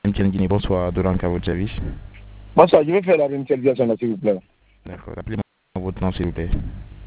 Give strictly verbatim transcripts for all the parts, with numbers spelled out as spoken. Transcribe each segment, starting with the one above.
M T N Guinée, bonsoir, Dorank à votre service. Bonsoir, je vais faire la réinitialisation là, s'il vous plaît. D'accord, rappelez-moi votre nom, s'il vous plaît.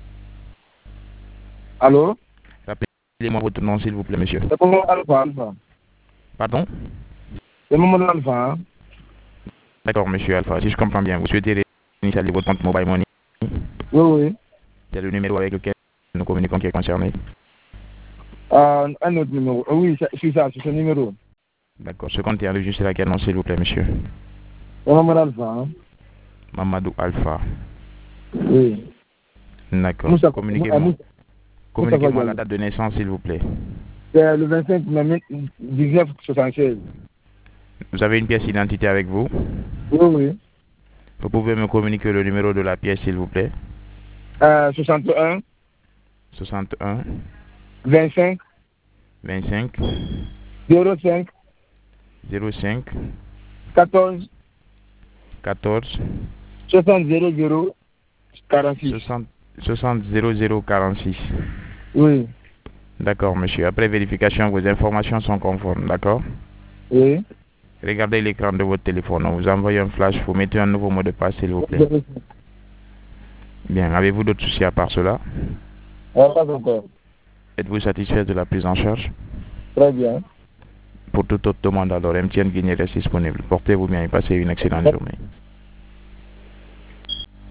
Allô? Rappelez-moi votre nom, s'il vous plaît, monsieur. C'est Maman Alpha, Alpha. Pardon? C'est Maman Alpha, hein? D'accord, monsieur Alpha, si je comprends bien, vous souhaitez réinitialiser votre compte Mobile Money? Oui, oui. C'est le numéro avec lequel nous communiquons qui est concerné. Euh, un autre numéro. Euh, oui, c'est ça, c'est ce numéro. D'accord, ce compte est enregistré à quel nom, s'il vous plaît, monsieur? C'est Maman Alpha, hein? Mamadou Alpha. Oui. D'accord, Moussa, communiquez-moi. Moussa, Communiquez-moi la date de naissance, s'il vous plaît. C'est le vingt-cinq mai dix-neuf soixante-seize. Vous avez une pièce d'identité avec vous? Oui, oui. Vous pouvez me communiquer le numéro de la pièce, s'il vous plaît? Euh, soixante et un. soixante et un. vingt-cinq. vingt-cinq. zéro cinq. zéro cinq. quatorze. quatorze. soixante zéro zéro quarante-six. soixante. soixante zéro zéro quarante-six. Oui. D'accord, monsieur. Après vérification, vos informations sont conformes, d'accord? Oui. Regardez l'écran de votre téléphone. On vous envoie un flash. Vous mettez un nouveau mot de passe, s'il vous plaît. Bien. Avez-vous d'autres soucis à part cela? Ah, pas encore. Êtes-vous satisfait de la prise en charge? Très bien. Pour toute autre demande, alors, M T N Guinée reste disponible. Portez-vous bien et passez une excellente journée.